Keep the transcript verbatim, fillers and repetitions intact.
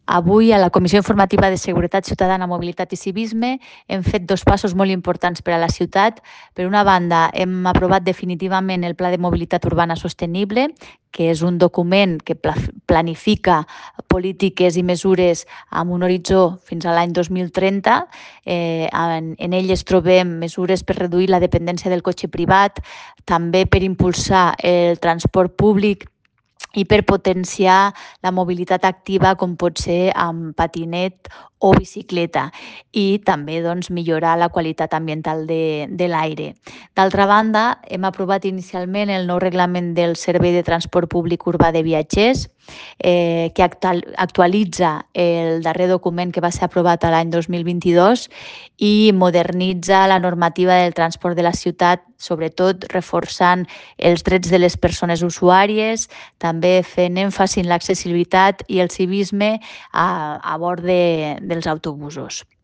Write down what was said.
Avui, a la Comissió Informativa de Seguretat Ciutadana, Mobilitat i Civisme, hem fet dos passos molt importants per a la ciutat. Per una banda, hem aprovat definitivament el Pla de Mobilitat Urbana Sostenible, que és un document que planifica polítiques i mesures amb un horitzó fins a l'any dos mil trenta. Eh, en, en ell es trobem mesures per reduir la dependència del cotxe privat, també per impulsar el transport públic i per potenciar la mobilitat activa, com pot ser amb patinet o bicicleta, i també doncs, millorar la qualitat ambiental de, de l'aire. D'altra banda, hem aprovat inicialment el nou reglament del Servei de Transport Públic Urbà de Viatgers, eh, que actualitza el darrer document que va ser aprovat l'any dos mil vint-i-dos i modernitza la normativa del transport de la ciutat, sobretot reforçant els drets de les persones usuàries, també fent èmfasi en l'accessibilitat i el civisme a, a bord de, dels autobusos.